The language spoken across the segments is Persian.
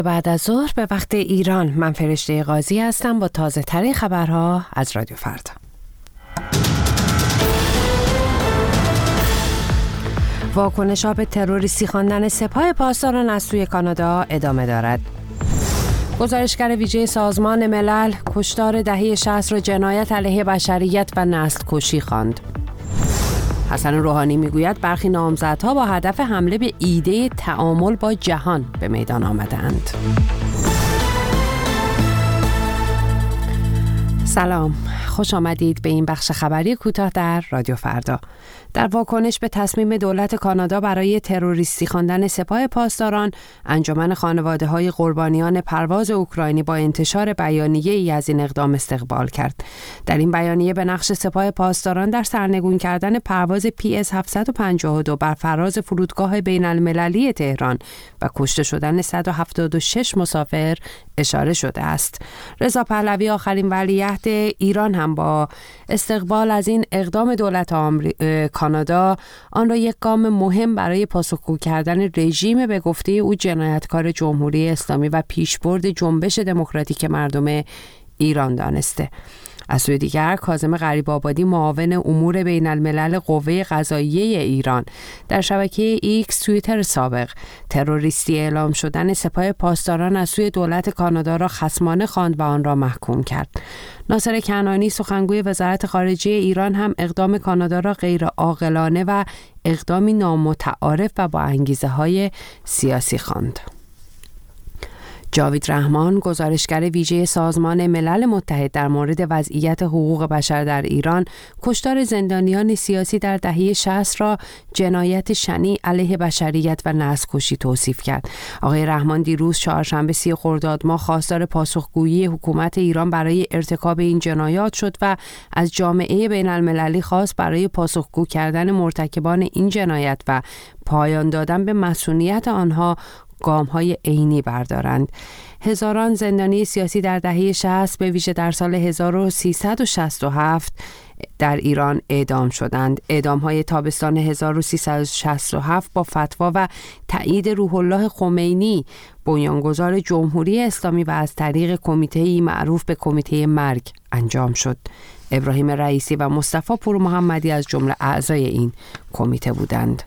بعد از ظهر به وقت ایران، من فرشته قاضی هستم با تازه ترین خبرها از رادیو فردا. واکنش‌ها به تروریستی خواندن سپاه پاسداران از سوی کانادا ادامه دارد. گزارشگر ویژه سازمان ملل کشتار دهه 60 را جنایت علیه بشریت و نسل کشی خواند. حسن روحانی میگوید برخی نامزدها با هدف حمله به ایده تعامل با جهان به میدان آمدند. سلام، خوش آمدید به این بخش خبری کوتاه در رادیو فردا. در واکنش به تصمیم دولت کانادا برای تروریستی خواندن سپاه پاسداران، انجمن خانواده‌های قربانیان پرواز اوکراینی با انتشار بیانیه‌ای از این اقدام استقبال کرد. در این بیانیه به نقش سپاه پاسداران در سرنگون کردن پرواز PS 752 بر فراز فرودگاه بین‌المللی تهران و کشته شدن 176 مسافر اشاره شده است. رضا پهلوی، آخرین ولیعهد ایران، هم با استقبال از این اقدام دولت کانادا آن را یک گام مهم برای پاسخگو کردن رژیم به گفته او جنایتکار جمهوری اسلامی و پیشبرد جنبش دموکراتیک مردم ایران دانسته. از سوی دیگر کاظم غریب‌آبادی، معاون امور بین الملل قوه قضاییه ایران، در شبکه ایکس توییتر سابق تروریستی اعلام شدن سپاه پاسداران از سوی دولت کانادا را خصمانه خواند و آن را محکوم کرد. ناصر کنعانی، سخنگوی وزارت خارجه ایران، هم اقدام کانادا را غیر عاقلانه و اقدامی نامتعارف و با انگیزه‌های سیاسی خواند. جاوید رحمان، گزارشگر ویژه سازمان ملل متحد در مورد وضعیت حقوق بشر در ایران، کشتار زندانیان سیاسی در دهه 60 را جنایت شنیع علیه بشریت و نسل کشی توصیف کرد. آقای رحمان دیروز چهارشنبه 30 خرداد ماه خواستار پاسخگویی حکومت ایران برای ارتکاب این جنایات شد و از جامعه بین المللی خواست برای پاسخگو کردن مرتکبان این جنایت و پایان دادن به مسئولیت آنها گام‌های عینی بردارند. هزاران زندانی سیاسی در دهه 60 به ویژه در سال 1367 در ایران اعدام شدند. اعدام‌های تابستان 1367 با فتوا و تایید روح الله خمینی، بنیانگذار جمهوری اسلامی، و از طریق کمیته‌ای معروف به کمیته مرگ انجام شد. ابراهیم رئیسی و مصطفی پور محمدی از جمله اعضای این کمیته بودند.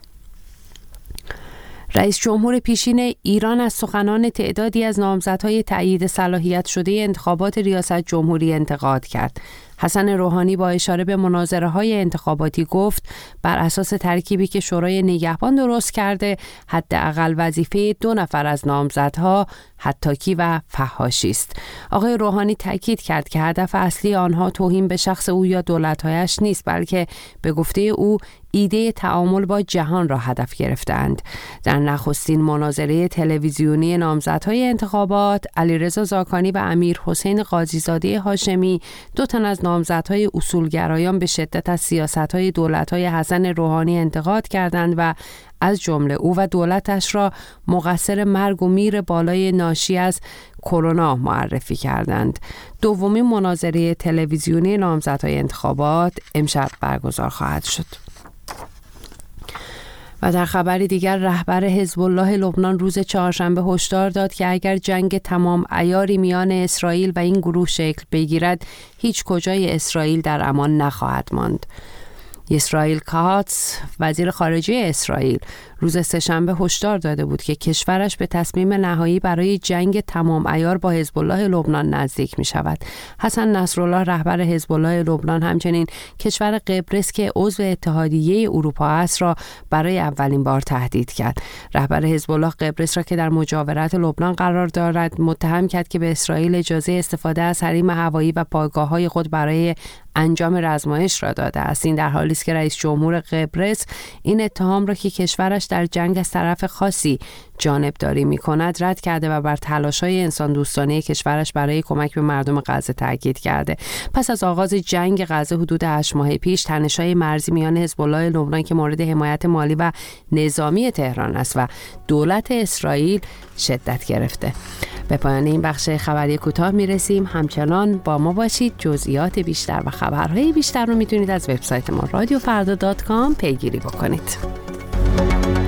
رئیس جمهور پیشین ایران از سخنان تعدادی از نامزدهای تایید صلاحیت شده انتخابات ریاست جمهوری انتقاد کرد. حسن روحانی با اشاره به مناظره‌های انتخاباتی گفت بر اساس ترکیبی که شورای نگهبان درست کرده، حداقل وظیفه 2 نفر از نامزدها حطاکی و فحاشی است. آقای روحانی تاکید کرد که هدف اصلی آنها توهین به شخص او یا دولت‌هایش نیست، بلکه به گفته او ایده تعامل با جهان را هدف گرفتند. در نخستین مناظره تلویزیونی نامزدهای انتخابات، علیرضا زاکانی و امیرحسین قاضیزاده هاشمی، 2 تن از نامزدهای اصولگرایان، به شدت از سیاست‌های دولت‌های حسن روحانی انتقاد کردند و از جمله او و دولتش را مقصر مرگ و میر بالای ناشی از کرونا معرفی کردند. دومین مناظره تلویزیونی نامزدهای انتخابات امشب برگزار خواهد شد. و در خبری دیگر، رهبر حزب الله لبنان روز چهارشنبه هشدار داد که اگر جنگ تمام عیاری میان اسرائیل و این گروه شکل بگیرد، هیچ کجای اسرائیل در امان نخواهد ماند. اسرائیل کاتس، وزیر خارجه اسرائیل، روز سه‌شنبه هشدار داده بود که کشورش به تصمیم نهایی برای جنگ تمام عیار با حزب الله لبنان نزدیک می شود. حسن نصرالله، رهبر حزب الله لبنان، همچنین کشور قبرس که عضو اتحادیه اروپا است را برای اولین بار تهدید کرد. رهبر حزب الله قبرس را که در مجاورت لبنان قرار دارد متهم کرد که به اسرائیل اجازه استفاده از حریم هوایی و پایگاه‌های خود برای انجام رزمایش را داده است. این در حالی است که رئیس جمهور قبرس این اتهام را که کشورش در جنگ از طرف خاصی جانبداری می‌کند رد کرده و بر تلاش‌های انسان دوستانه کشورش برای کمک به مردم غزه تاکید کرده. پس از آغاز جنگ غزه حدود 8 ماه پیش، تنش‌های مرزی میان حزب الله لبنان که مورد حمایت مالی و نظامی تهران است و دولت اسرائیل شدت گرفته. به پایان این بخش خبری کوتاه میرسیم. همچنان با ما باشید. جزئیات بیشتر و خبرهای بیشتر رو میتونید از وبسایت ما radioffarda.com پیگیری بکنید.